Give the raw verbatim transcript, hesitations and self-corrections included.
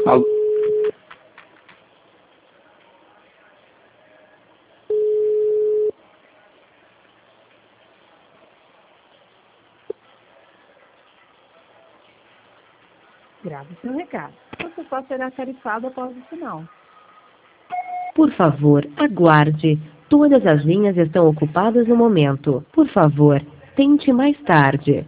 Alô? Grave seu recado. Você só será tarifado após o sinal. Por favor, aguarde. Todas as linhas estão ocupadas no momento. Por favor, tente mais tarde.